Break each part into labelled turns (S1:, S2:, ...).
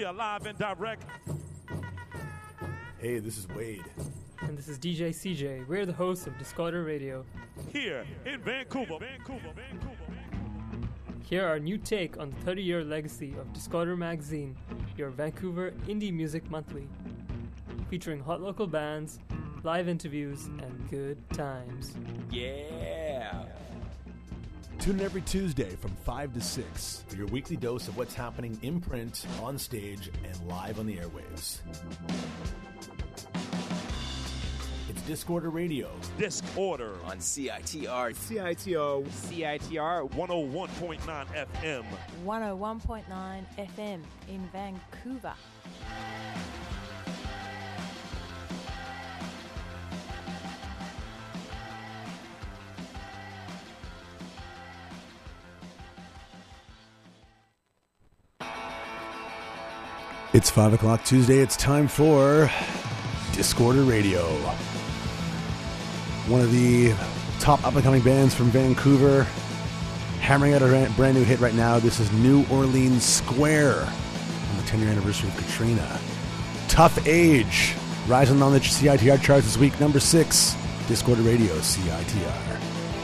S1: are live and direct.
S2: Hey, this is Wade.
S3: And this is DJ CJ. We're the hosts of Discorder Radio.
S1: Here in Vancouver.
S3: Here are our new take on the 30-year legacy of Discorder Magazine, your Vancouver Indie Music Monthly. Featuring hot local bands, live interviews, and good times.
S4: Yeah!
S2: Tune in every Tuesday from 5 to 6 for your weekly dose of what's happening in print, on stage, and live on the airwaves. It's Discorder Radio.
S1: Discorder
S4: On CITR.
S5: CITO.
S4: CITR.
S1: 101.9 FM.
S6: 101.9 FM in Vancouver.
S2: It's 5 o'clock Tuesday. It's time for Discorder Radio. One of the top up-and-coming bands from Vancouver, hammering out a brand new hit right now. This is New Orleans Square on the 10-year anniversary of Katrina. Tough Age, rising on the CITR charts this week, number 6. Discorder Radio, CITR.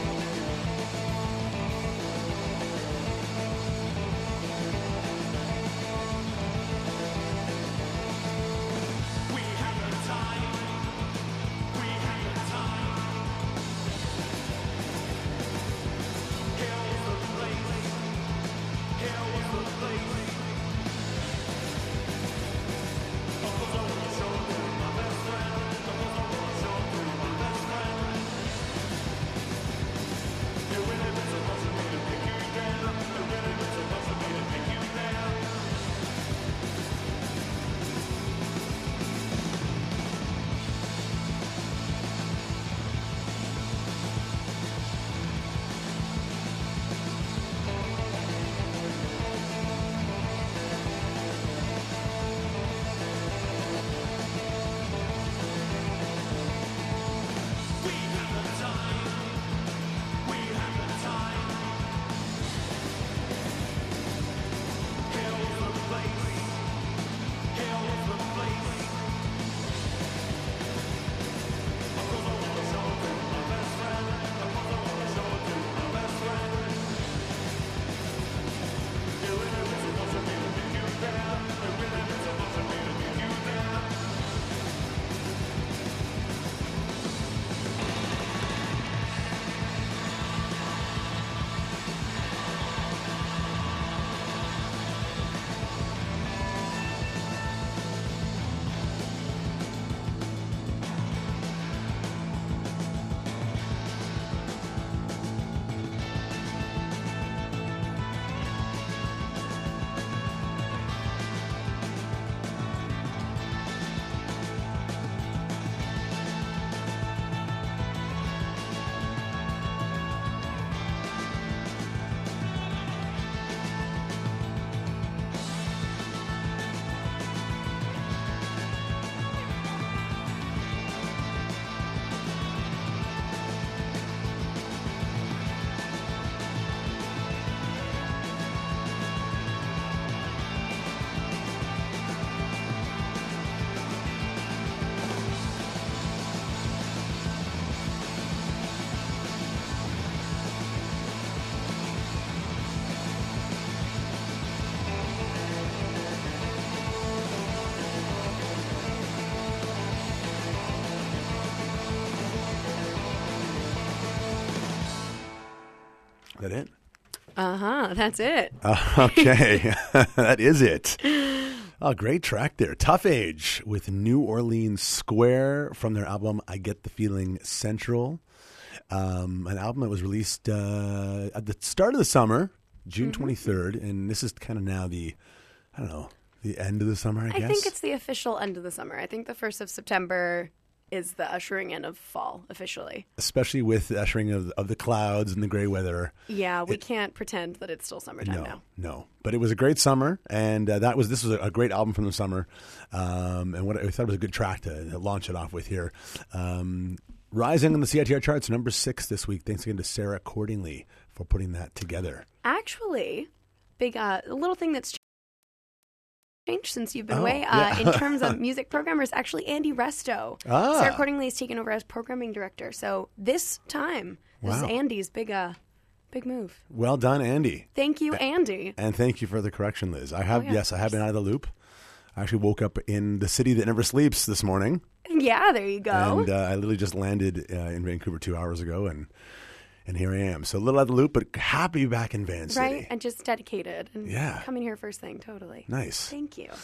S2: That it?
S7: That's it.
S2: Okay, that is it. Oh, great track there. Tough Age with New Orleans Square from their album I Get the Feeling Central. An album that was released at the start of the summer, June 23rd, and this is kind of now the end of the summer, I guess?
S7: I think it's the official end of the summer. I think the 1st of September is the ushering in of fall officially.
S2: Especially with the ushering of the clouds and the gray weather.
S7: Yeah, we can't pretend that it's still summertime now.
S2: No. But it was a great summer, and this was a great album from the summer, and what I thought was a good track to launch it off with here. Rising on the CITR charts, number 6 this week. Thanks again to Sarah Cordingley for putting that together.
S7: Actually, a little thing that's changed since you've been away. In terms of music programmers, actually Andy Resto. Sarah Cordingley has taken over as programming director. So this time, this is Andy's big move.
S2: Well done, Andy.
S7: Thank you, Andy.
S2: And thank you for the correction, Liz. I have been out of the loop. I actually woke up in the city that never sleeps this morning.
S7: Yeah, there you go.
S2: And I literally just landed in Vancouver 2 hours ago, and here I am. So a little out of the loop, but happy to be back in Van City.
S7: Right, and just dedicated. And coming here first thing, totally.
S2: Nice.
S7: Thank you.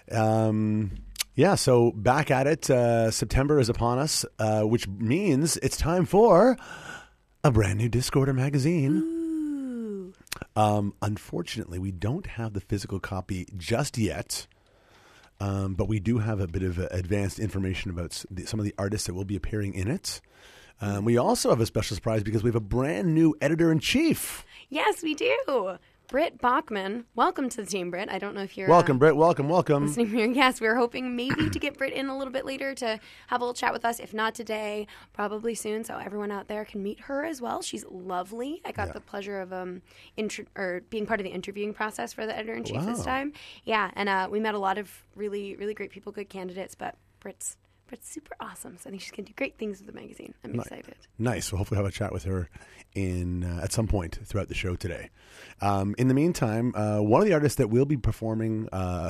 S2: So back at it. September is upon us, which means it's time for a brand new Discorder magazine. Unfortunately, we don't have the physical copy just yet. But we do have a bit of advanced information about some of the artists that will be appearing in it. We also have a special surprise because we have a brand new editor-in-chief.
S7: Yes, we do. Britt Bachman. Welcome to the team, Britt. I don't know if you're...
S2: Welcome, Britt. Welcome.
S7: Listening here. Yes, we're hoping maybe to get Britt in a little bit later to have a little chat with us. If not today, probably soon. So everyone out there can meet her as well. She's lovely. I got the pleasure of being part of the interviewing process for the editor-in-chief this time. Yeah, and we met a lot of really, really great people, good candidates, but Britt's super awesome, so I think she's going to do great things with the magazine. I'm excited. Nice.
S2: We'll hopefully have a chat with her at some point throughout the show today. In the meantime, one of the artists that will be appearing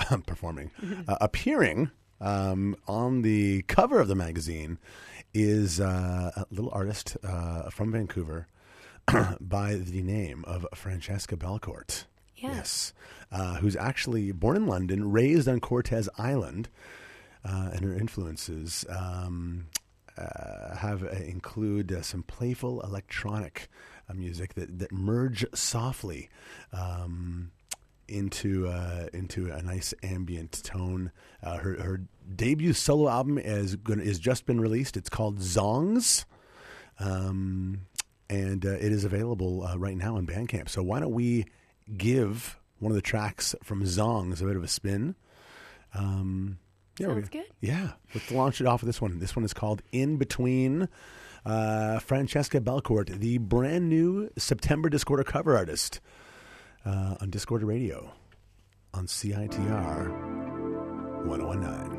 S2: on the cover of the magazine is a little artist from Vancouver by the name of Francesca Belcourt. Yes. Who's actually born in London, raised on Cortes Island. And her influences include some playful electronic music that merge softly into a nice ambient tone. Her debut solo album is just been released. It's called Zongs, and it is available right now on Bandcamp. So why don't we give one of the tracks from Zongs a bit of a spin?
S7: Sounds good.
S2: Yeah. Let's launch it off with this one. This one is called In Between. Francesca Belcourt, the brand new September Discorder cover artist on Discorder Radio on CITR 1019.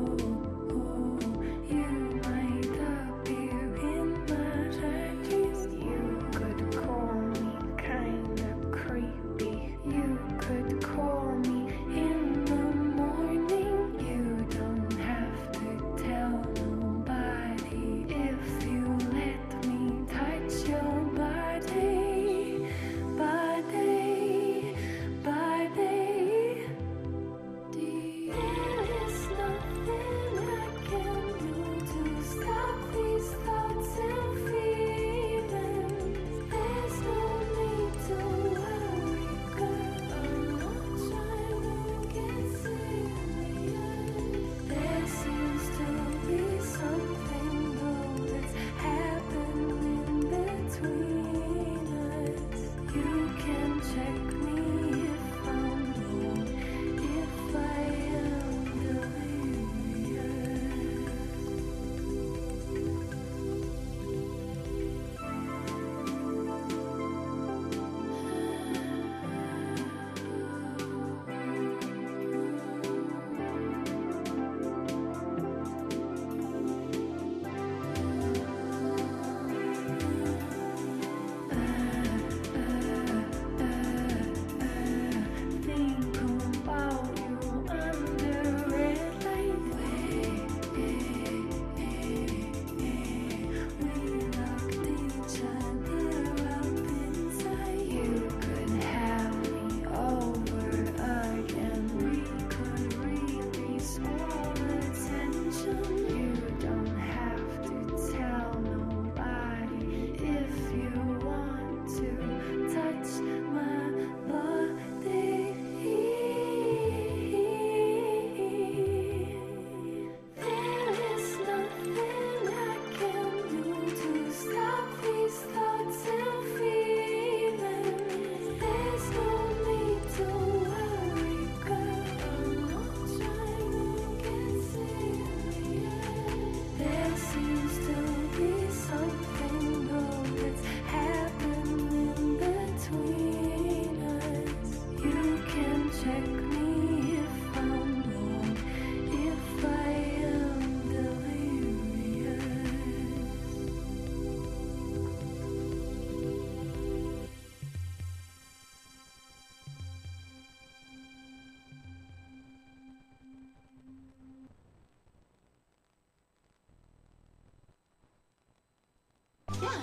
S5: You might appear in my dreams.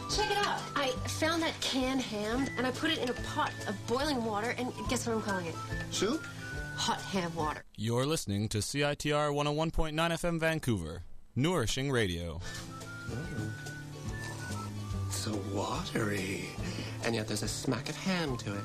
S5: Check it out. I found that canned ham, and I put it in a pot of boiling water, and guess what I'm calling it?
S8: Soup?
S5: Hot ham water.
S9: You're listening to CITR 101.9 FM Vancouver, nourishing radio.
S8: So watery. And yet there's a smack of ham to it.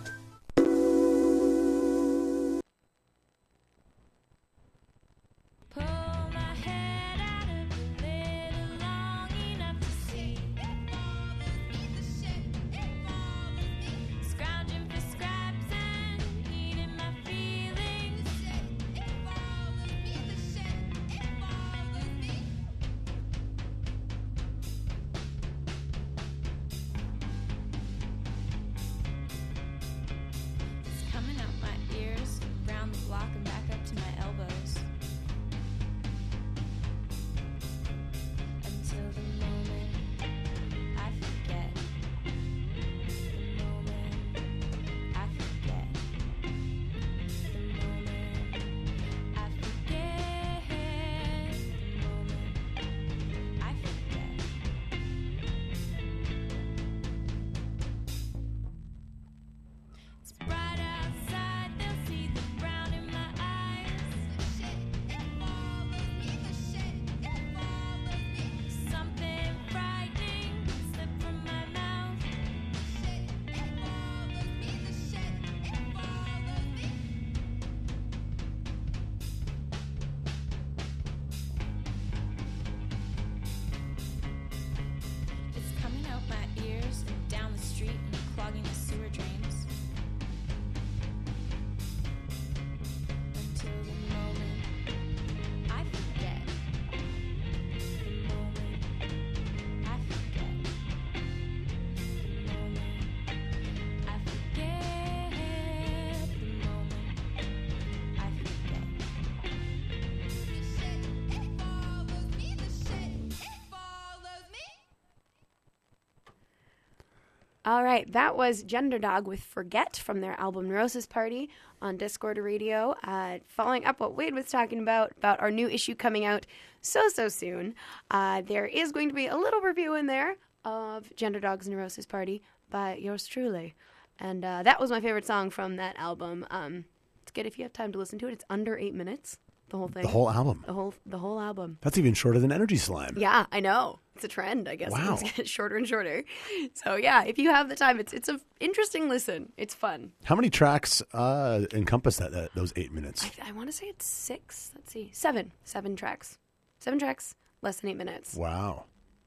S7: All right, that was Gender Dog with Forget from their album Neurosis Party on Discord Radio. Following up what Wade was talking about our new issue coming out so soon, there is going to be a little review in there of Gender Dog's Neurosis Party by yours truly. And that was my favorite song from that album. It's good if you have time to listen to it. It's under 8 minutes, the whole thing.
S2: The whole album?
S7: The whole album.
S2: That's even shorter than Energy Slime.
S7: Yeah, I know. It's a trend, I guess.
S2: Wow.
S7: It's getting shorter and shorter. So, yeah, if you have the time, it's an interesting listen. It's fun.
S2: How many tracks encompass those 8 minutes?
S7: I want to say it's 6. Let's see. 7. 7 tracks. 7 tracks, less than 8 minutes.
S2: Wow.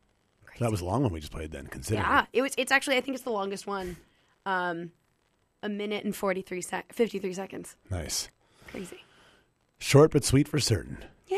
S2: So that was a long one we just played then, considering.
S7: Yeah, it's actually, I think it's the longest one. 1 minute and 53 seconds.
S2: Nice.
S7: Crazy.
S2: Short but sweet for certain.
S7: Yeah.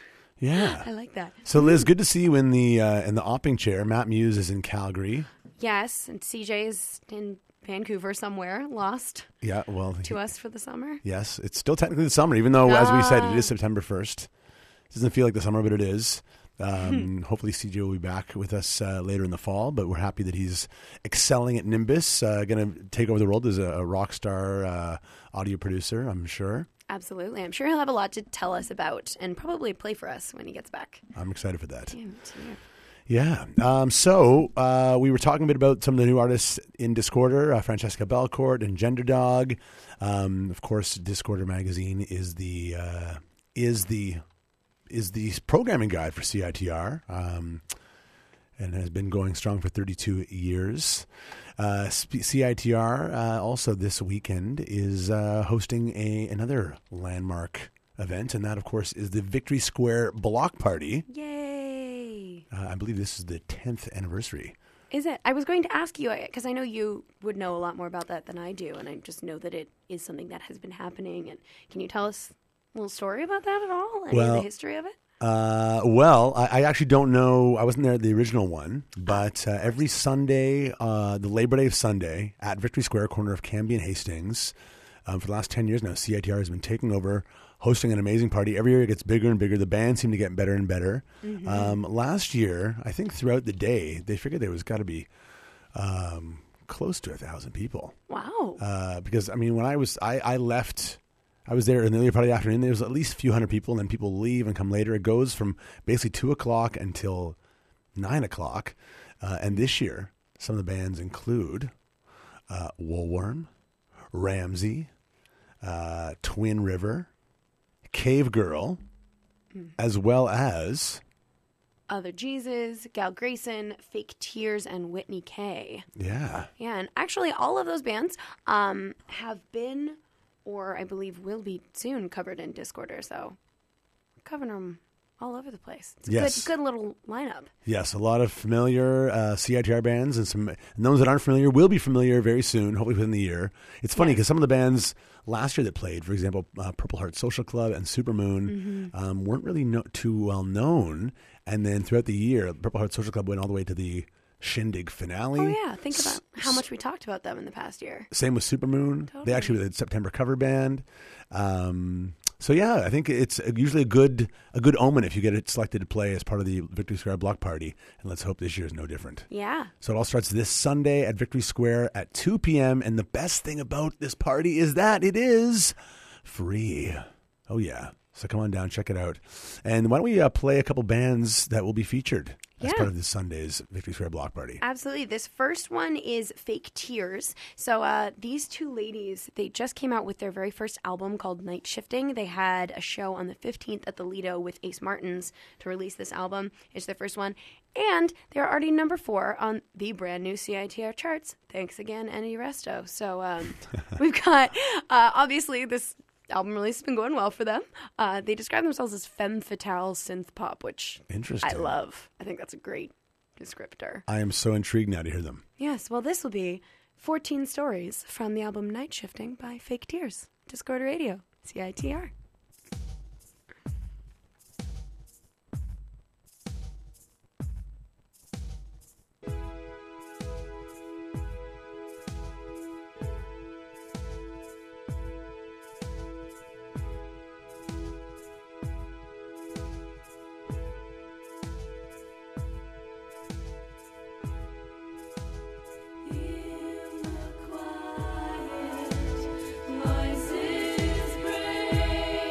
S2: Yeah.
S7: I like that.
S2: So, Liz, good to see you in the opping chair. Matt Muse is in Calgary.
S7: Yes, and CJ is in Vancouver somewhere, lost.
S2: Yeah, well.
S7: To us for the summer.
S2: Yes, it's still technically the summer, even though, as we said, it is September 1st. It doesn't feel like the summer, but it is. Hopefully CJ will be back with us later in the fall, but we're happy that he's excelling at Nimbus, going to take over the world as a rock star audio producer, I'm sure.
S7: Absolutely. I'm sure he'll have a lot to tell us about and probably play for us when he gets back.
S2: I'm excited for that.
S7: Yeah, me too.
S2: Yeah. So we were talking a bit about some of the new artists in Discorder, Francesca Belcourt and Gender Dog. Of course, Discorder magazine is the programming guide for CITR, and has been going strong for 32 years. CITR also this weekend is hosting another landmark event, and that, of course, is the Victory Square Block Party.
S7: Yay!
S2: I believe this is the 10th anniversary.
S7: Is it? I was going to ask you, because I know you would know a lot more about that than I do, and I just know that it is something that has been happening. And can you tell us a little story about that at all? Any of the history of it?
S2: I actually don't know. I wasn't there at the original one, but every Sunday, the Labor Day Sunday at Victory Square, corner of Cambie and Hastings, for the last 10 years now, CITR has been taking over, hosting an amazing party. Every year it gets bigger and bigger. The bands seem to get better and better. Mm-hmm. Last year, I think throughout the day, they figured there was got to be close to 1,000 people.
S7: Wow.
S2: Because, I mean, when I left... I was there in the early part of the afternoon. There was at least a few hundred people, and then people leave and come later. It goes from basically 2 o'clock until 9 o'clock. And this year, Some of the bands include Woolworm, Ramsey, Twin River, Cave Girl, as well as
S7: Other Jesus, Gal Grayson, Fake Tears, and Whitney K.
S2: Yeah,
S7: and actually all of those bands have been, or I believe will be soon, covered in Discorder. So covering them all over the place. It's a good little lineup.
S2: Yes, a lot of familiar CITR bands, and those that aren't familiar will be familiar very soon, hopefully within the year. It's funny because some of the bands last year that played, for example, Purple Heart Social Club and Supermoon, weren't really too well known. And then throughout the year, Purple Heart Social Club went all the way to the Shindig finale.
S7: Oh, yeah. Think about how much we talked about them in the past year.
S2: Same with Supermoon.
S7: Totally.
S2: They actually were the September cover band. So yeah, I think it's usually a good omen if you get it selected to play as part of the Victory Square block party, and let's hope this year is no different.
S7: Yeah.
S2: So it all starts this Sunday at Victory Square at 2 p.m. And the best thing about this party is that it is free. Oh yeah. So come on down, check it out. And why don't we play a couple bands that will be featured as part of this Sunday's Victory Square block party?
S7: Absolutely. This first one is Fake Tears. So these two ladies, they just came out with their very first album called Night Shifting. They had a show on the 15th at the Lido with Ace Martins to release this album. It's their first one. And they're already number 4 on the brand new CITR charts. Thanks again, Annie Resto. So we've got, obviously, this album release has been going well for them. They describe themselves as femme fatale synth pop, which I love. I think that's a great descriptor.
S2: I am so intrigued now to hear them.
S7: Yes, well, this will be 14 stories from the album Night Shifting by Fake Tears. Discord Radio, CITR.
S10: Voices break.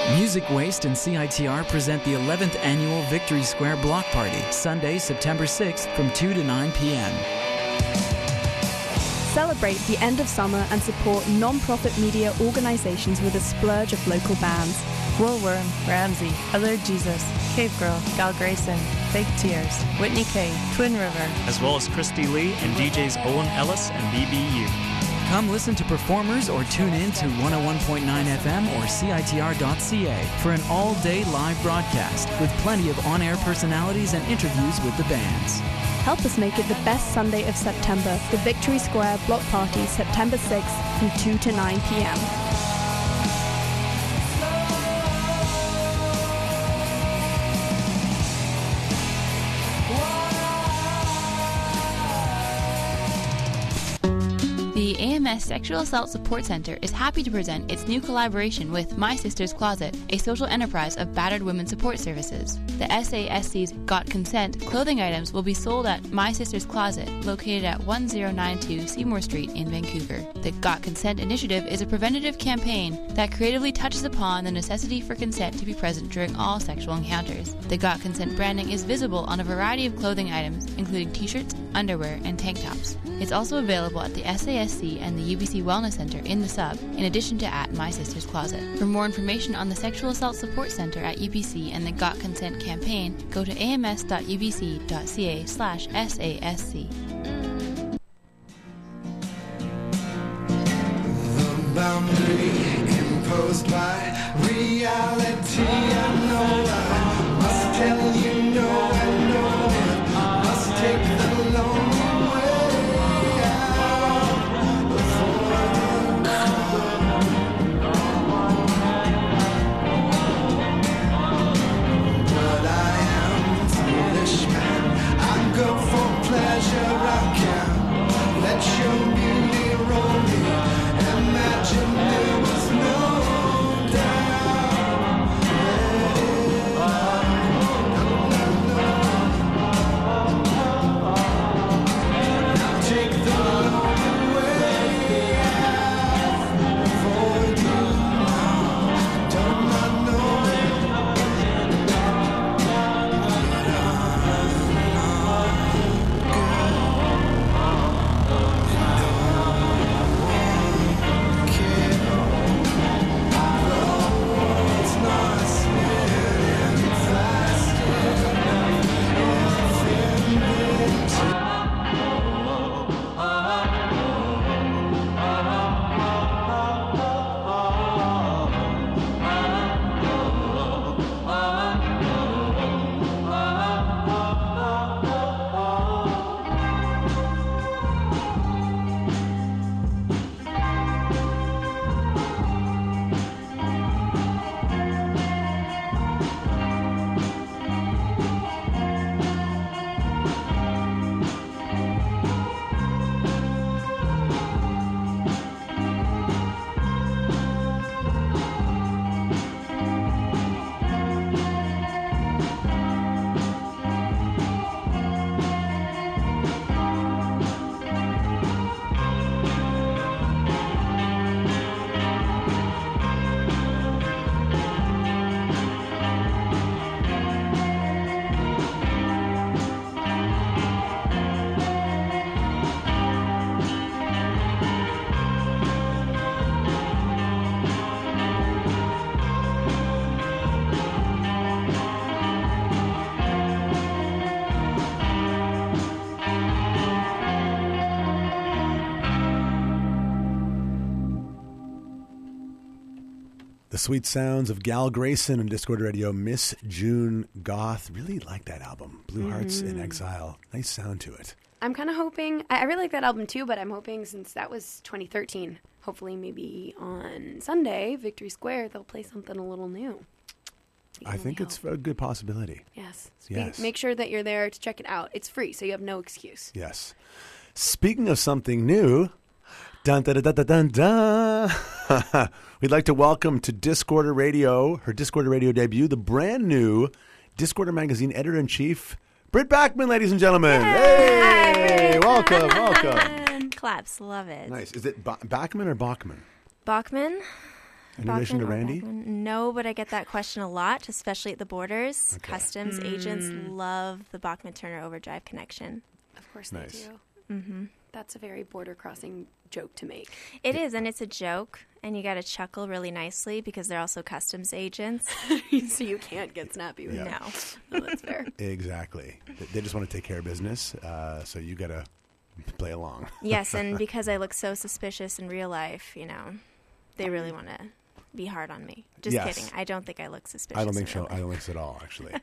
S10: Music Waste and CITR present the 11th Annual Victory Square Block Party, Sunday, September 6th from 2 to 9 p.m.
S11: Celebrate the end of summer and support non-profit media organizations with a splurge of local bands.
S6: Woolworm, Ramsey, Alert Jesus, Cave Girl, Gal Grayson, Fake Tears, Whitney K, Twin River,
S12: as well as Christy Lee and DJs Owen Ellis and BBU.
S10: Come listen to performers or tune in to 101.9 FM or CITR.ca for an all-day live broadcast with plenty of on-air personalities and interviews with the bands.
S11: Help us make it the best Sunday of September, the Victory Square Block Party, September 6th from 2 to 9 p.m.
S13: The AMS Sexual Assault Support Center is happy to present its new collaboration with My Sister's Closet, a social enterprise of battered women support services. The SASC's Got Consent clothing items will be sold at My Sister's Closet, located at 1092 Seymour Street in Vancouver. The Got Consent initiative is a preventative campaign that creatively touches upon the necessity for consent to be present during all sexual encounters. The Got Consent branding is visible on a variety of clothing items, including t-shirts, underwear, and tank tops. It's also available at the SASC and the UBC Wellness Center in the Sub, in addition to at My Sister's Closet. For more information on the Sexual Assault Support Center at UBC and the Got Consent campaign, go to ams.ubc.ca/SASC.
S14: The boundary imposed by reality, I know I must tell you no, I know it must take the long way out before the but I am a foolish man, I go for pleasure, I can let your beauty roll me. Imagine there was no doubt. Now take the long way out for you now. Don't I know
S2: The sweet sounds of Gal Grayson and Discord Radio, Miss June Goth. Really like that album, Blue Hearts in Exile. Nice sound to it.
S7: I'm kind of hoping, I really like that album too, but I'm hoping since that was 2013, hopefully maybe on Sunday, Victory Square, they'll play something a little new.
S2: I think it's a good possibility.
S7: Yes.
S2: Yes.
S7: Make sure that you're there to check it out. It's free, so you have no excuse.
S2: Yes. Speaking of something new, dun dun dun dun dun dun. We'd like to welcome to Discorder Radio, her Discorder Radio debut, the brand new Discorder Magazine editor-in-chief, Britt Bachman, ladies and gentlemen. Hey! Welcome, welcome.
S15: Claps, love it.
S2: Nice. Is it Bachman or Bachman?
S15: Bachman?
S2: In relation to Randy?
S15: No, but I get that question a lot, especially at the borders.
S2: Okay.
S15: Customs agents love the Bachman-Turner Overdrive connection.
S7: Of course
S2: Nice.
S7: they do.
S15: Mm-hmm.
S7: That's a very border crossing joke to make.
S15: It is, and it's a joke, and you got to chuckle really nicely because they're also customs agents.
S7: So you can't get snappy with
S2: Yeah.
S7: No, that's fair.
S2: Exactly. They just want to take care of business, so you got to play along.
S15: Yes, and because I look so suspicious in real life, they really want to be hard on me. Just
S2: Yes.
S15: kidding. I don't think I look suspicious.
S2: I don't think
S15: in
S2: so.
S15: real
S2: I
S15: life.
S2: don't think so at all, actually.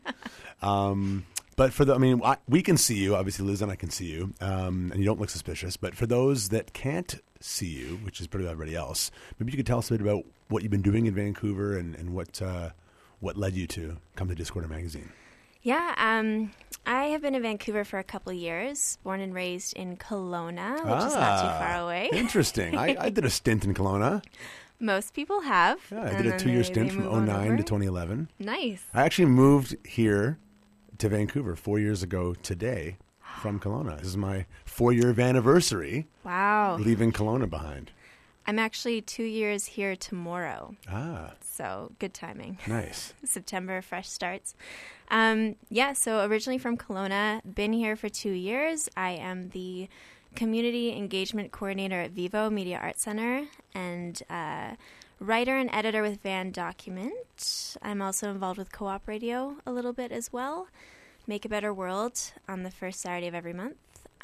S2: But we can see you. Obviously, Liz and I can see you, and you don't look suspicious. But for those that can't see you, which is pretty much everybody else, maybe you could tell us a bit about what you've been doing in Vancouver and what led you to come to Discorder Magazine.
S15: Yeah, I have been in Vancouver for a couple of years, born and raised in Kelowna, which is not too far away.
S2: Interesting. I did a stint in Kelowna.
S15: Most people have.
S2: Yeah, I
S15: and
S2: did a
S15: then
S2: 2-year
S15: they
S2: stint from
S15: move on
S2: 2009
S15: over.
S2: to 2011.
S15: Nice.
S2: I actually moved here to Vancouver 4 years ago today from Kelowna. This is my 4-year anniversary.
S15: Wow.
S2: Leaving Kelowna behind.
S15: I'm actually 2 years here tomorrow.
S2: Ah.
S15: So good timing.
S2: Nice.
S15: September, fresh starts. So originally from Kelowna, been here for 2 years. I am the community engagement coordinator at Vivo Media Arts Center and writer and editor with Van Document. I'm also involved with Co-op Radio a little bit as well. Make a Better World on the first Saturday of every month.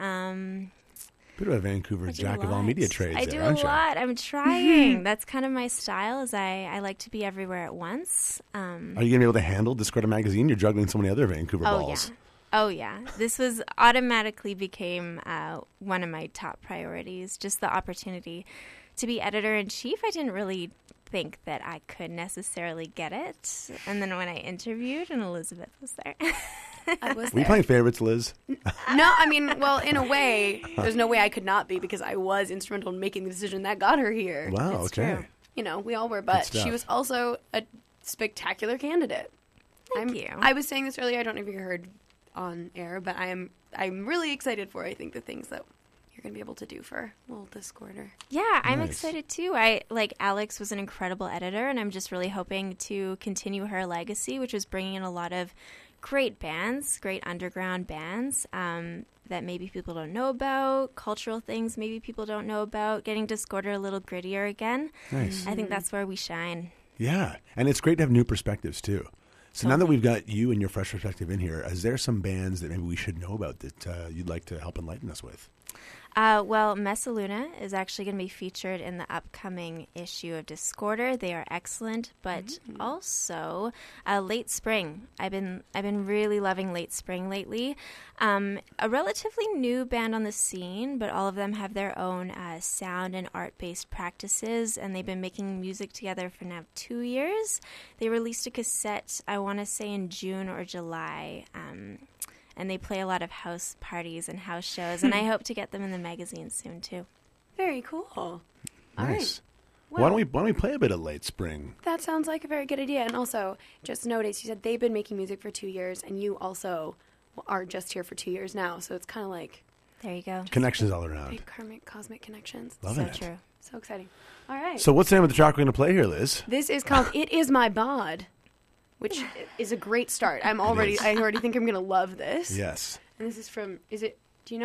S2: Bit of a Vancouver jack of all media trades.
S15: I do a lot. I'm trying. That's kind of my style. Is I like to be everywhere at once.
S2: Are you going to be able to handle Discorder Magazine? You're juggling so many other Vancouver balls.
S15: Oh yeah. This was automatically became one of my top priorities. Just the opportunity to be editor-in-chief. I didn't really think that I could necessarily get it. And then when I interviewed and Elizabeth was there.
S7: I was
S2: Were you playing favorites, Liz?
S7: No, I mean, well, in a way, there's no way I could not be because I was instrumental in making the decision that got her here.
S2: Wow,
S7: It's
S2: okay.
S7: true. We all were, but
S2: stuff.
S7: she was also a spectacular candidate.
S15: Thank you.
S7: I was saying this earlier. I don't know if you heard on air, but I'm really excited for, I think, the things that you're going to be able to do for little Discorder.
S15: Yeah, I'm
S2: Nice.
S15: excited too. Alex was an incredible editor, and I'm just really hoping to continue her legacy, which was bringing in a lot of great bands, great underground bands that maybe people don't know about, cultural things maybe people don't know about, getting Discorder a little grittier again.
S2: Nice.
S15: I think that's where we shine.
S2: Yeah, and it's great to have new perspectives, too. So now that we've got you and your fresh perspective in here, is there some bands that maybe we should know about that you'd like to help enlighten us with?
S15: Well, Messaluna is actually going to be featured in the upcoming issue of Discorder. They are excellent, but also Late Spring. I've been really loving Late Spring lately. A relatively new band on the scene, but all of them have their own sound and art-based practices, and they've been making music together for now 2 years. They released a cassette, I want to say in June or July, and they play a lot of house parties and house shows, and I hope to get them in the magazine soon too.
S7: Very cool. All
S2: Nice.
S7: right.
S2: Why don't we play a bit of Late Spring?
S7: That sounds like a very good idea. And also, just notice, you said they've been making music for 2 years, and you also are just here for 2 years now. So it's kind of like...
S15: There you go.
S2: Connections all around.
S7: Big karmic, cosmic connections.
S2: Loving
S15: So
S2: it.
S15: true.
S7: So exciting. All right.
S2: So what's the name of the track we're going to play here, Liz?
S7: This is called It Is My Bod, which is a great start. I already think I'm going to love this.
S2: Yes.
S7: And this is from, is it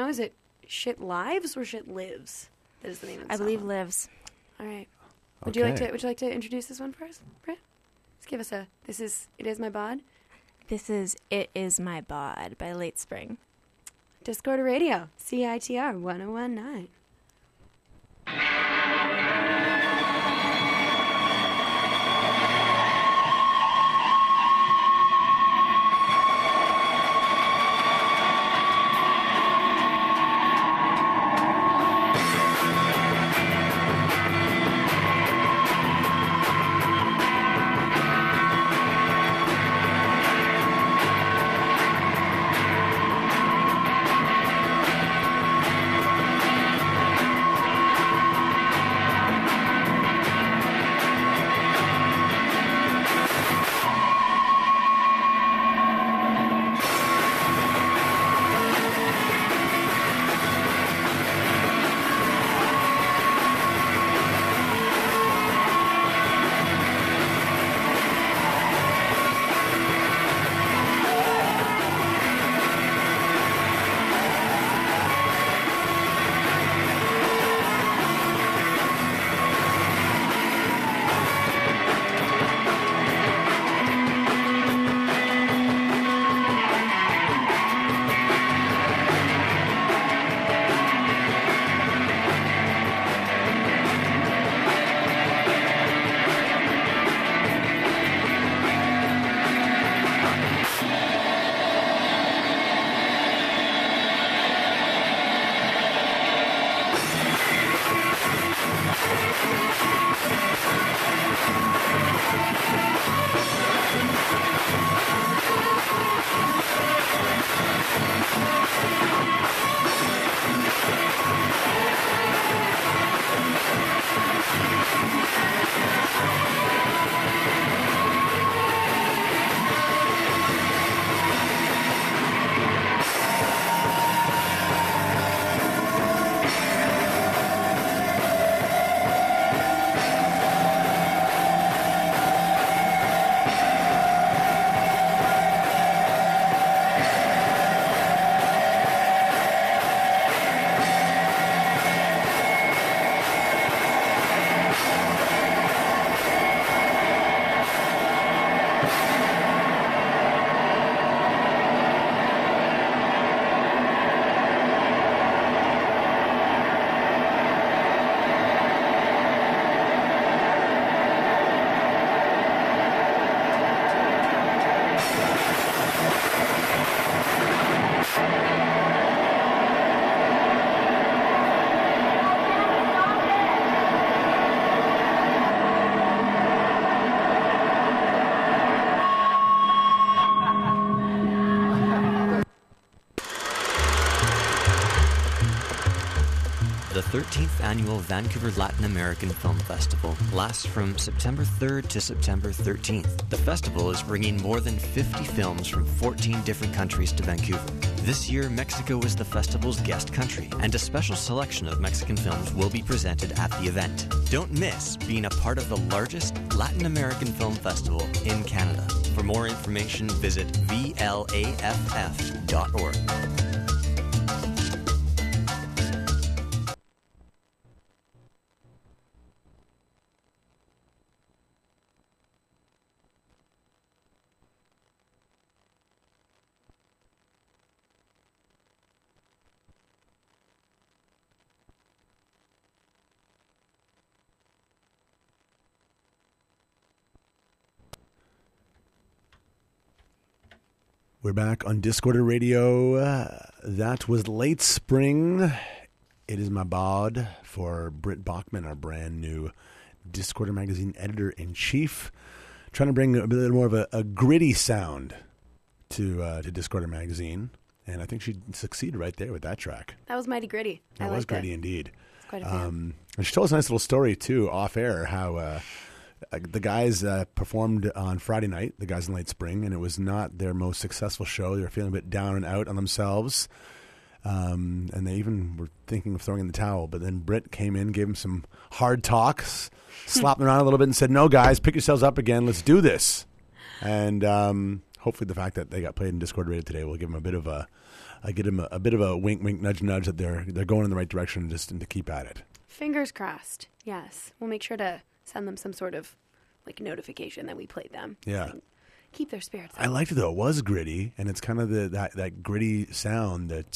S7: Shit Lives or Shit Lives? That is the name of the
S15: I
S7: song.
S15: believe Lives.
S7: All right. Would you like
S2: Okay.
S7: to introduce this one for us, Britt? Let's give us It Is My Bod.
S15: This is It Is My Bod by Late Spring.
S7: Discorder Radio, CITR 1019.
S14: It
S16: 13th annual Vancouver Latin American Film Festival lasts from September 3rd to September 13th. The festival is bringing more than 50 films from 14 different countries to Vancouver. This year, Mexico is the festival's guest country, and a special selection of Mexican films will be presented at the event. Don't miss being a part of the largest Latin American film festival in Canada. For more information, visit VLAFF.org.
S2: We're back on Discorder Radio. That was Late Spring. It is my bod for Britt Bachman, our brand new Discorder magazine editor-in-chief. Trying to bring a bit more of a gritty sound to Discorder magazine. And I think she succeeded right there with that track.
S7: That was mighty gritty.
S2: That was gritty indeed.
S7: It's quite a fan.
S2: And she told us a nice little story, too, off air, how the guys performed on Friday night, the guys in Late Spring, and it was not their most successful show. They were feeling a bit down and out on themselves. And they even were thinking of throwing in the towel. But then Britt came in, gave them some hard talks, slapped them around a little bit and said, "No, guys, pick yourselves up again. Let's do this." And hopefully the fact that they got played in Discord Radio today will give them a bit of a wink, wink, nudge, nudge that they're going in the right direction and to keep at it.
S7: Fingers crossed. Yes. We'll make sure to send them some sort of notification that we played them.
S2: Yeah.
S7: Keep their spirits up.
S2: I liked it though. It was gritty, and it's kind of that gritty sound that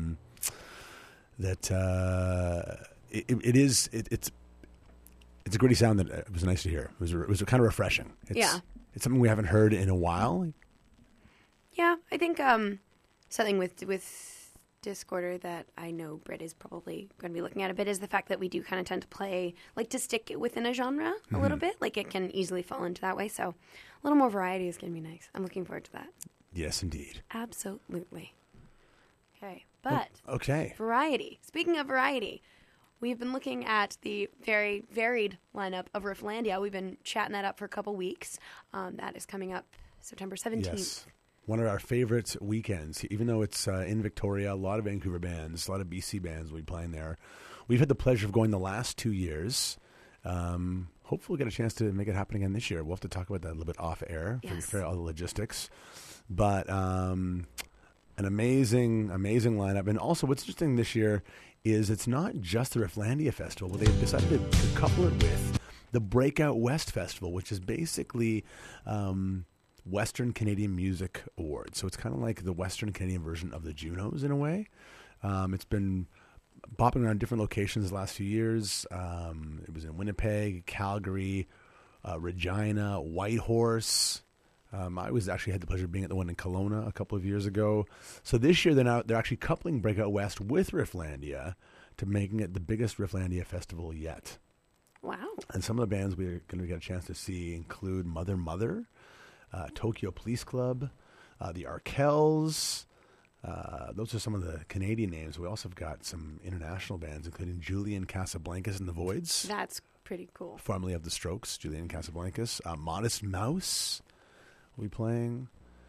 S2: it's a gritty sound that it was nice to hear. It was kind of refreshing. It's something we haven't heard in a while.
S7: Yeah, I think something with Discorder that I know Britt is probably going to be looking at a bit is the fact that we do kind of tend to play, to stick within a genre a little bit. It can easily fall into that way. So a little more variety is going to be nice. I'm looking forward to that.
S2: Yes, indeed.
S7: Absolutely. Okay, but
S2: okay.
S7: Variety. Speaking of variety, we've been looking at the very varied lineup of Rifflandia. We've been chatting that up for a couple weeks. That is coming up September 17th.
S2: Yes. One of our favorite weekends, even though it's in Victoria, a lot of Vancouver bands, a lot of BC bands will be playing there. We've had the pleasure of going the last 2 years. Hopefully we'll get a chance to make it happen again this year. We'll have to talk about that a little bit off air for all the logistics. But an amazing lineup. And also what's interesting this year is it's not just the Rifflandia Festival, but they've decided to couple it with the Breakout West Festival, which is basically Western Canadian Music Awards. So it's kind of like the Western Canadian version of the Junos in a way. It's been bopping around different locations the last few years. It was in Winnipeg, Calgary, Regina, Whitehorse. I was actually had the pleasure of being at the one in Kelowna a couple of years ago. So this year they're actually coupling Breakout West with Rifflandia to making it the biggest Rifflandia festival yet.
S7: Wow. And
S2: some of the bands we're going to get a chance to see include Mother, Tokyo Police Club, the Arkells. Those are some of the Canadian names. We also have got some international bands, including Julian Casablancas and the Voids.
S7: That's pretty cool.
S2: Formerly of the Strokes, Julian Casablancas. Modest Mouse will be playing.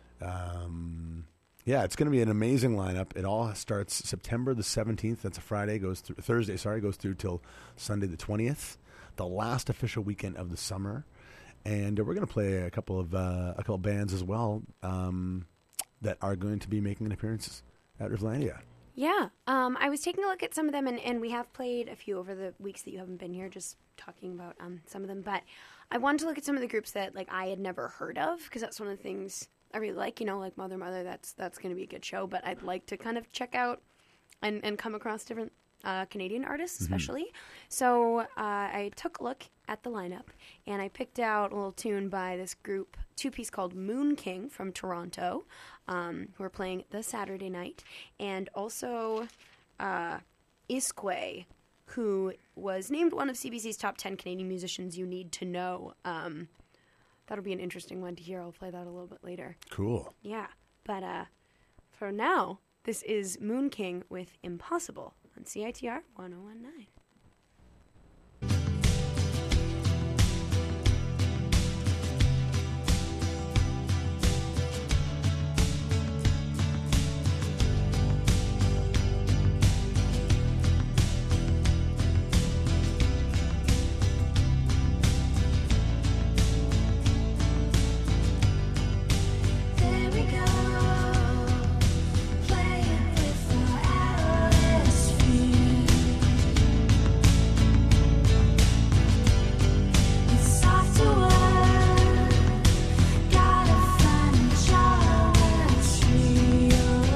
S2: It's going to be an amazing lineup. It all starts September the 17th. That's a Friday. Goes through till Sunday the 20th. The last official weekend of the summer. And we're going to play a couple of bands as well that are going to be making an appearance at Rifflandia.
S7: Yeah. I was taking a look at some of them, and we have played a few over the weeks that you haven't been here, just talking about some of them. But I wanted to look at some of the groups that I had never heard of, because that's one of the things I really like. Like Mother, that's going to be a good show. But I'd like to kind of check out and come across different Canadian artists, especially. So I took a look at the lineup, and I picked out a little tune by this group, two-piece called Moon King from Toronto, who are playing this Saturday night, and also Iskway, who was named one of CBC's top 10 Canadian musicians you need to know. That'll be an interesting one to hear. I'll play that a little bit later.
S2: Cool.
S7: Yeah, but for now, this is Moon King with Impossible on CITR 1019.
S14: There we go, playing with the atmosphere. It's soft to work, gotta find a geometry.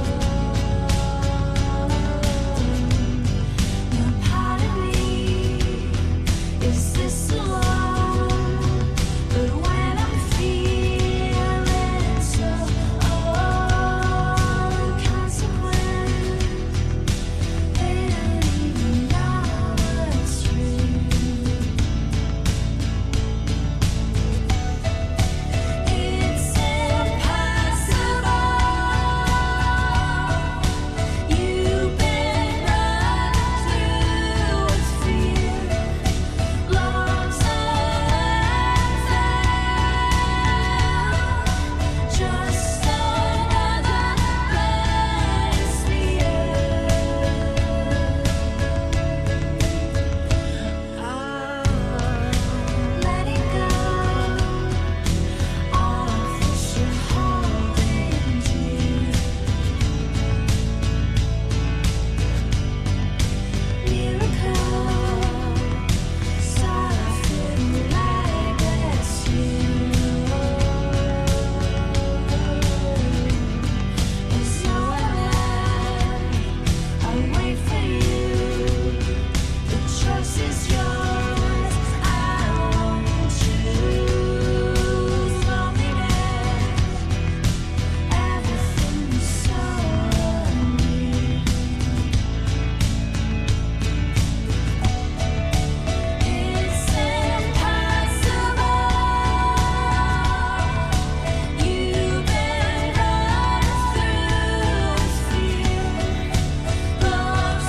S14: The part of me is this alone, but when I'm feeling so inconsequent, they don't even know what's real. It's impossible. You've been running through what's fear, lungs unfelt, just another atmosphere. Letting go all that you're holding dear. Miracle, soften like this There's no one left. I wait for you. The choice is yours. I won't choose loneliness. Everything is so unreal. It's impossible. You've been running through fear, lungs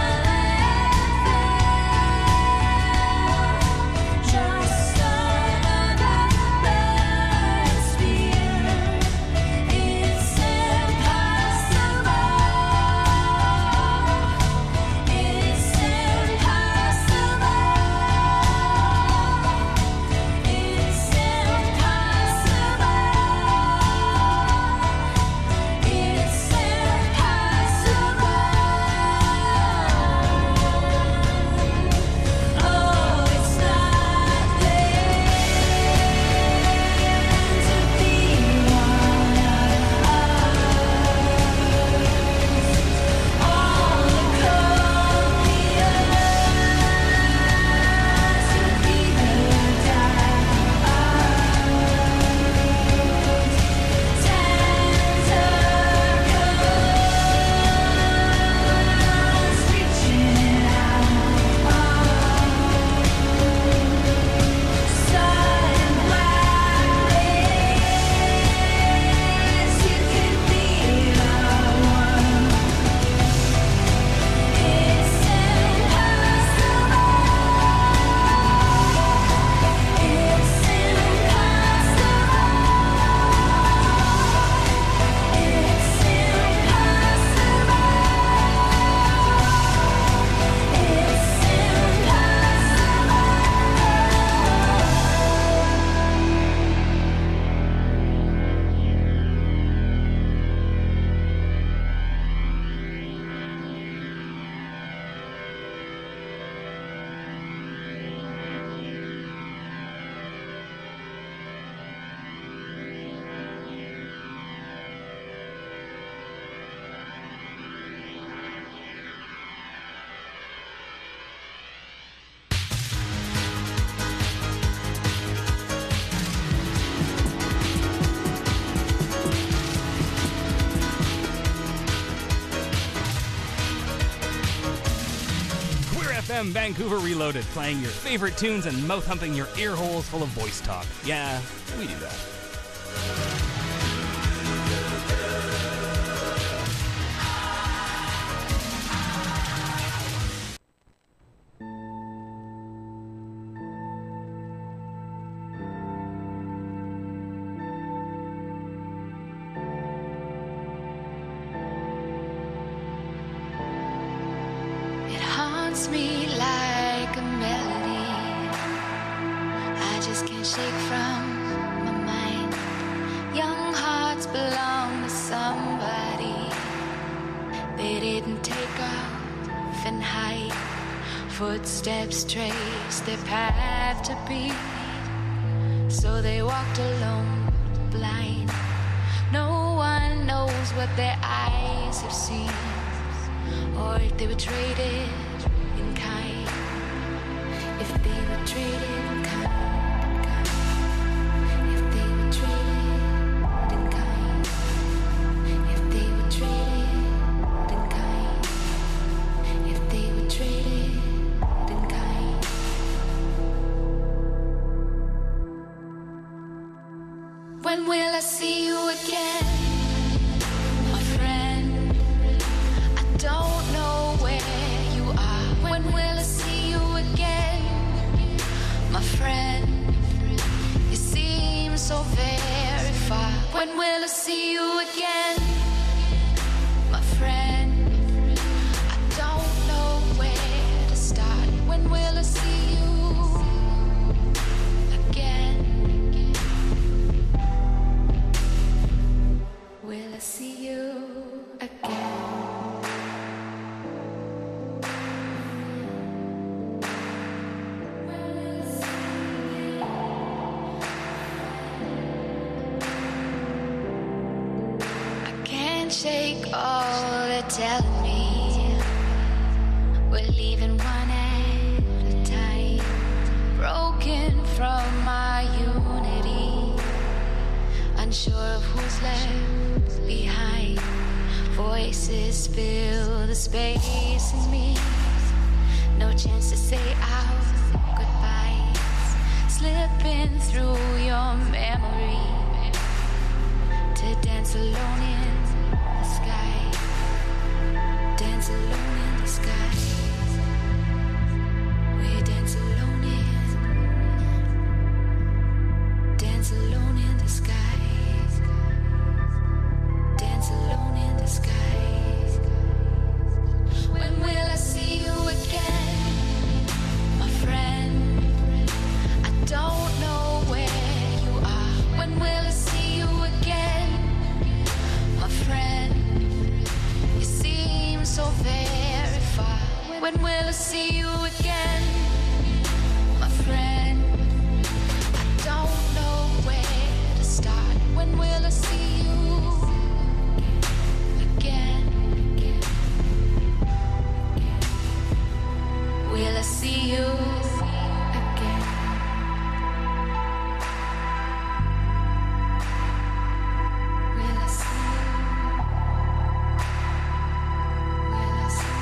S14: unfelt, just another atmosphere. It's impossible. It's
S17: FM Vancouver Reloaded, playing your favorite tunes and mouth-humping your ear holes full of voice talk. Yeah, we do that.
S18: haunts me like a melody. I just can't shake from my mind. Young hearts belong to somebody. They didn't take off and hide. Footsteps trace their path to beat. So they walked alone, blind. No one knows what their eyes have seen, or if they were traded in kind. If they were traded in kind. If they were traded in kind. If they were traded in kind. If they were traded in kind. When will I see you again, my friend? I don't know where you are. When will I see you again, my friend? You seem so very far. When will I see you again, my friend? I don't know where to start. When will I see you again? Will I see you again? I can't shake all they're telling me. We're leaving one at a time, broken from our unity, unsure of who's left behind. Voices fill the space in me. No chance to say our goodbyes. Slipping through your memory to dance alone in the sky. Dance alone in the sky. We dance alone in. Dance alone in the sky. Dance alone in the sky. When will I see you again, my friend? I don't know where you are. When will I see you again, my friend? You seem so very far. When will I see you again, my friend? I don't know where to start. When will I see you again? Will I see you again? Will I see you? Will I see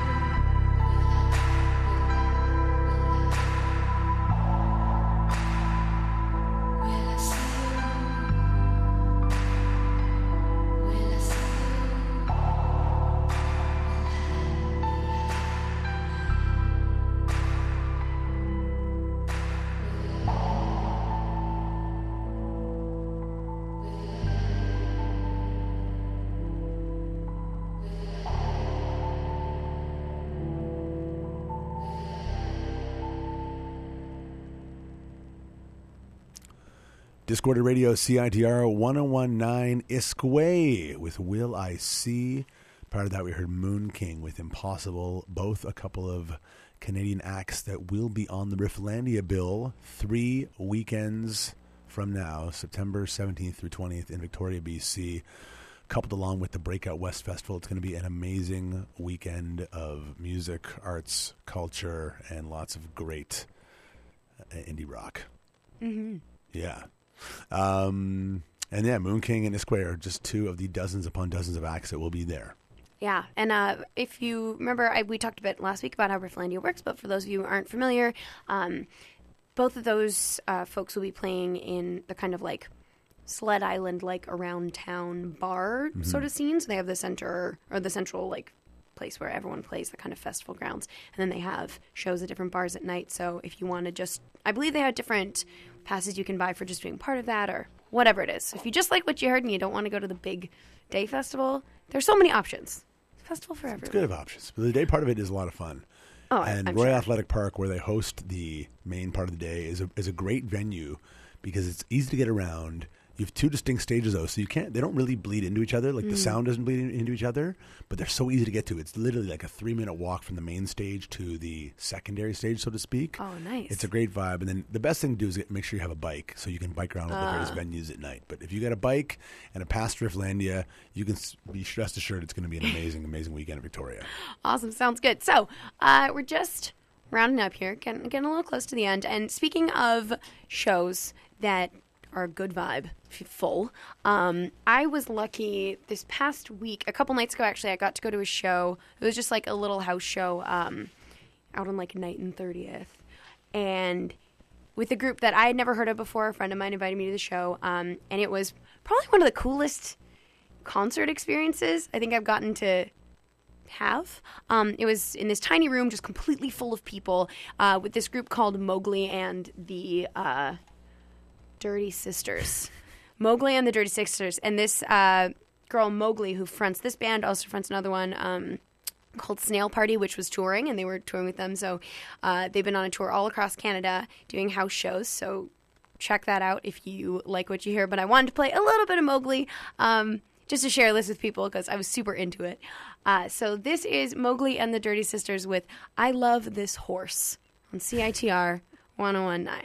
S18: you? Will I see you? Will I see you?
S2: Discorder Radio, CITR 1019 Iskway with Will I See. Prior to that, we heard Moon King with Impossible, both a couple of Canadian acts that will be on the Rifflandia bill 3 weekends from now, September 17th through 20th in Victoria, BC, coupled along with the Breakout West Festival. It's going to be an amazing weekend of music, arts, culture, and lots of great indie rock.
S7: Mm-hmm.
S2: Yeah. And yeah, Moon King and Iskway are just two of the dozens upon dozens of acts that will be there.
S7: Yeah, and if you remember, we talked a bit last week about how Rifflandia works, but for those of you who aren't familiar, both of those folks will be playing in the kind of like Sled Island, like around town bar sort of scene. So they have the center, or the central like place where everyone plays, the kind of festival grounds, and then they have shows at different bars at night. So if you want to just, I believe they have different passes you can buy for just being part of that or whatever it is. If you just like what you heard and you don't want to go to the big day festival, there's so many options. Festival for everyone.
S2: It's good of options. But the day part of it is a lot of fun.
S7: Oh,
S2: and
S7: I'm
S2: Royal
S7: sure.
S2: Athletic Park, where they host the main part of the day, is a great venue because it's easy to get around. You have two distinct stages though, so they don't really bleed into each other. Like the sound doesn't bleed into each other, but they're so easy to get to. It's literally like a 3-minute walk from the main stage to the secondary stage, so to speak.
S7: Oh, nice.
S2: It's a great vibe. And then the best thing to do is make sure you have a bike so you can bike around all the various venues at night. But if you got a bike and a pass to Rifflandia, you can be rest assured it's going to be an amazing, amazing weekend in Victoria.
S7: Awesome. Sounds good. So we're just rounding up here, getting a little close to the end. And speaking of shows that are a good vibe, full, I was lucky this past week, a couple nights ago actually, I got to go to a show. It was just like a little house show out on like Knight and 30th. And with a group that I had never heard of before, a friend of mine invited me to the show. And it was probably one of the coolest concert experiences I think I've gotten to have. It was in this tiny room, just completely full of people, with this group called Mowgli and the Dirty Sisters. Mowgli and the Dirty Sisters. And this girl, Mowgli, who fronts this band, also fronts another one called Snail Party, which was touring, and they were touring with them. So they've been on a tour all across Canada doing house shows. So check that out if you like what you hear. But I wanted to play a little bit of Mowgli just to share this with people because I was super into it. So this is Mowgli and the Dirty Sisters with I Love This Horse on CITR 101.9.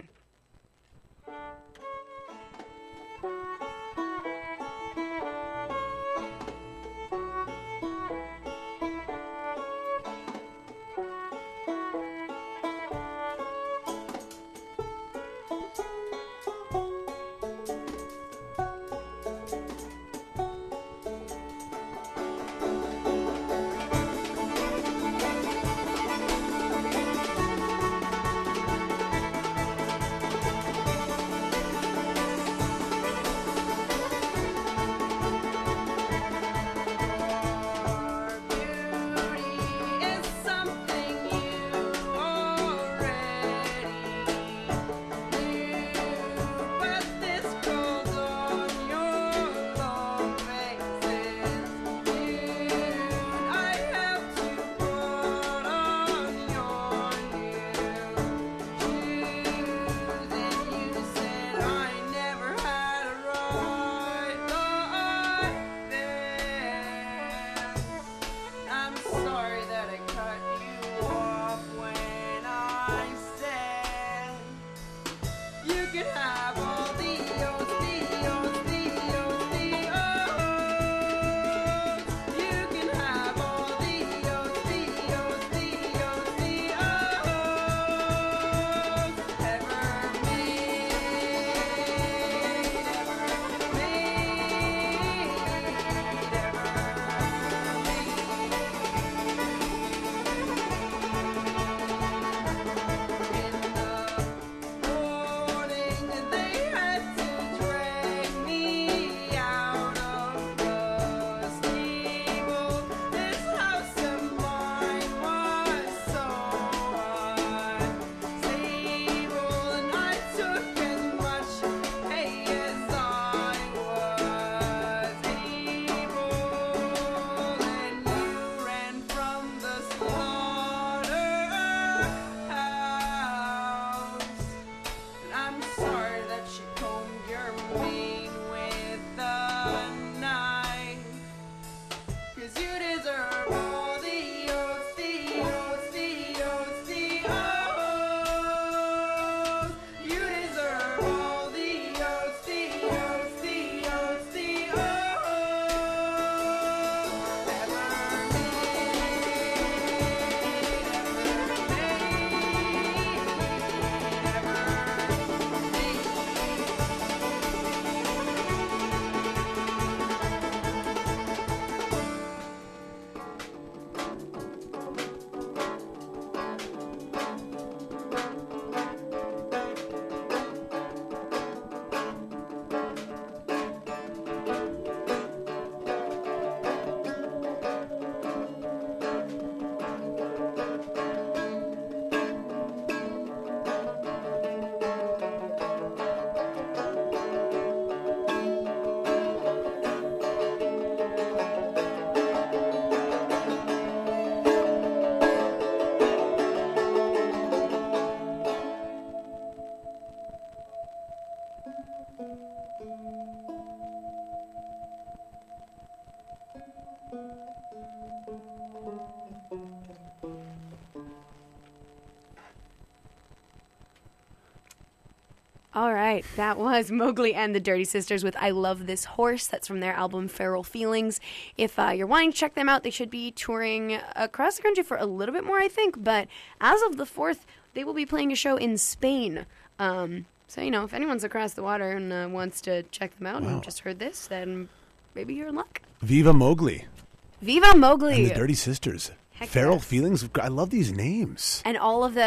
S7: All right, that was Mowgli and the Dirty Sisters with I Love This Horse. That's from their album Feral Feelings. If you're wanting to check them out, they should be touring across the country for a little bit more, I think. But as of the 4th, they will be playing a show in Spain. So, if anyone's across the water and wants to check them out and just heard this, then maybe you're in luck.
S2: Viva Mowgli.
S7: Viva Mowgli.
S2: And the Dirty Sisters.
S7: Heck
S2: Feral
S7: yes.
S2: Feelings. I love these names.
S7: And all of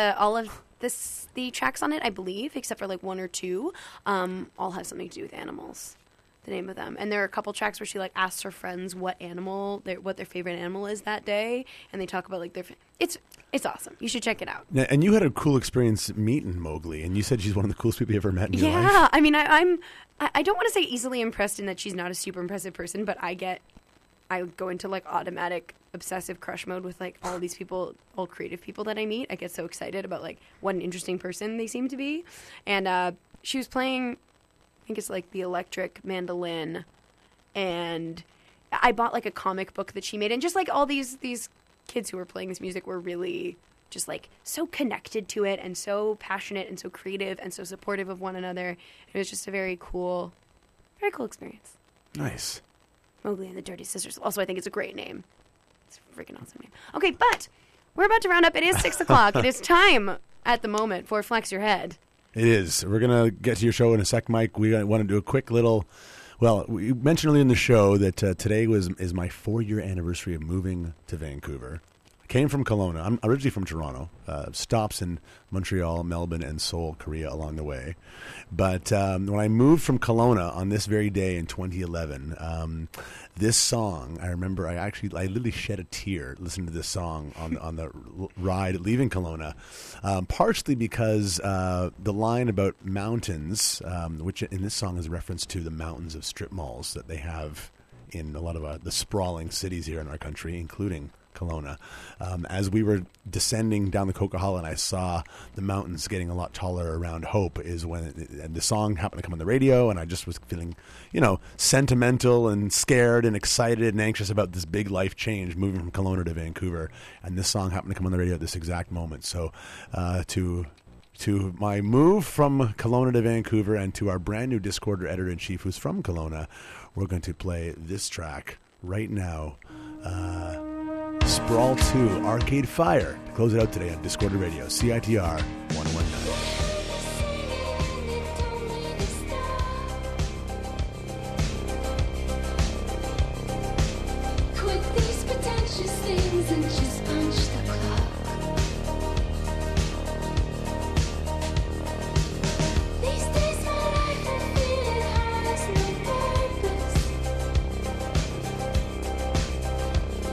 S7: the tracks on it, I believe, except for like 1 or 2, all have something to do with animals. The name of them, and there are a couple tracks where she like asks her friends what their favorite animal is that day, and they talk about like it's awesome. You should check it out.
S2: Now, and you had a cool experience meeting Mowgli, and you said she's one of the coolest people you ever met in your life.
S7: Yeah, I mean, I don't want to say easily impressed in that she's not a super impressive person, but I go into like automatic obsessive crush mode with like all these people, all creative people that I meet. I get so excited about like what an interesting person they seem to be. And she was playing, I think it's like the electric mandolin, and I bought like a comic book that she made, and just like all these kids who were playing this music were really just like so connected to it and so passionate and so creative and so supportive of one another. It was just a very cool experience.
S2: Nice.
S7: Mowgli and the Dirty Sisters. Also, I think it's a great name. It's a freaking awesome name. Okay, but we're about to round up. It is 6 o'clock. It is time at the moment for Flex Your Head.
S2: It is. We're going to get to your show in a sec, Mike. We want to do a quick little... Well, we mentioned earlier in the show that today is my 4-year anniversary of moving to Vancouver. I came from Kelowna. I'm originally from Toronto. Stops in Montreal, Melbourne, and Seoul, Korea along the way. But when I moved from Kelowna on this very day in 2011, this song, I remember I literally shed a tear listening to this song on the ride leaving Kelowna, partially because the line about mountains, which in this song is a reference to the mountains of strip malls that they have in a lot of the sprawling cities here in our country, including Kelowna. As we were descending down the Coquihalla and I saw the mountains getting a lot taller around Hope is when the song happened to come on the radio, and I just was feeling, sentimental and scared and excited and anxious about this big life change moving from Kelowna to Vancouver. And this song happened to come on the radio at this exact moment. So to my move from Kelowna to Vancouver and to our brand new Discorder editor-in-chief who's from Kelowna, we're going to play this track right now. Sprawl 2, Arcade Fire, to close it out today on Discorder Radio, CITR 119.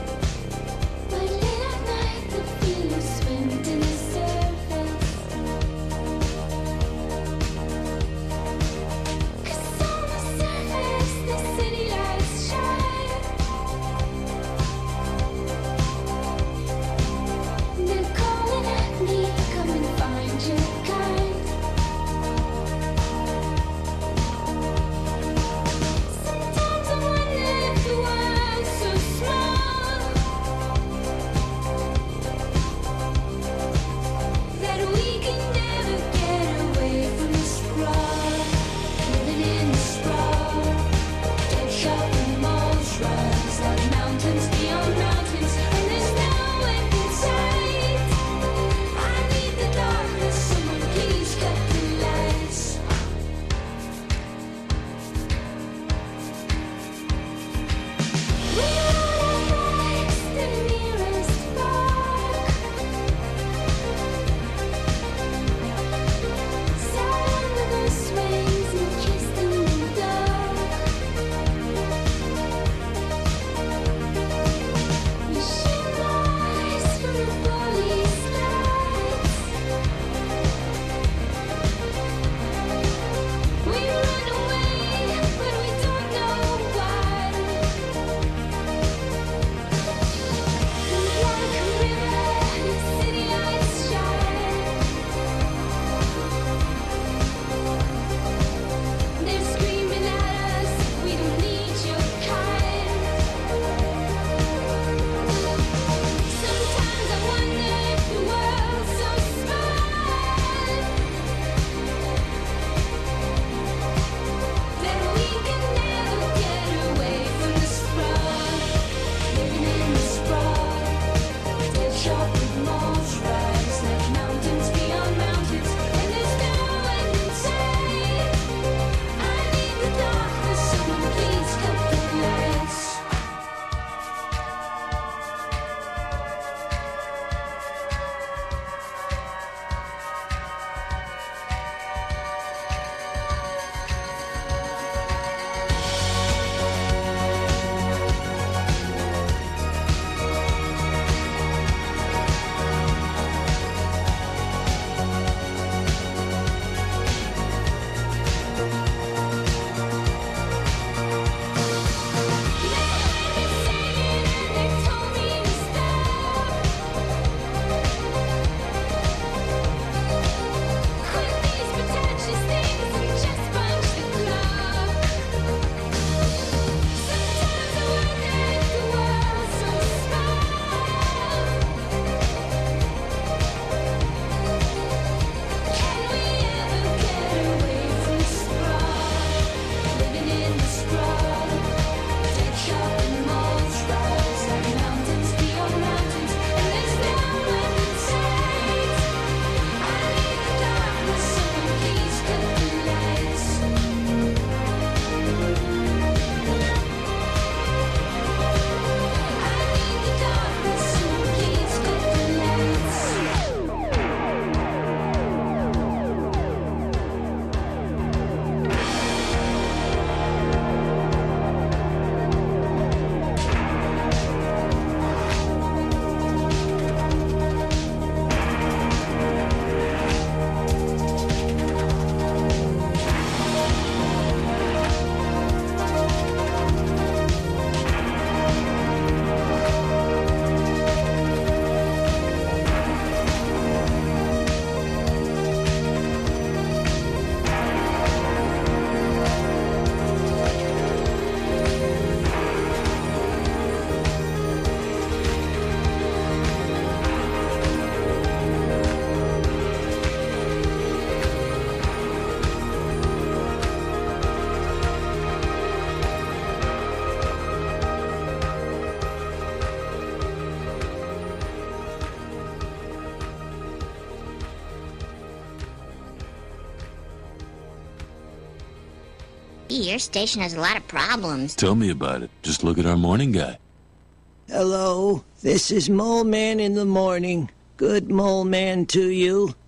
S14: Swim in the surface.
S19: Your station has a lot of problems.
S20: Tell me about it. Just look at our morning guy.
S21: Hello, this is Mole Man in the morning. Good Mole Man to you.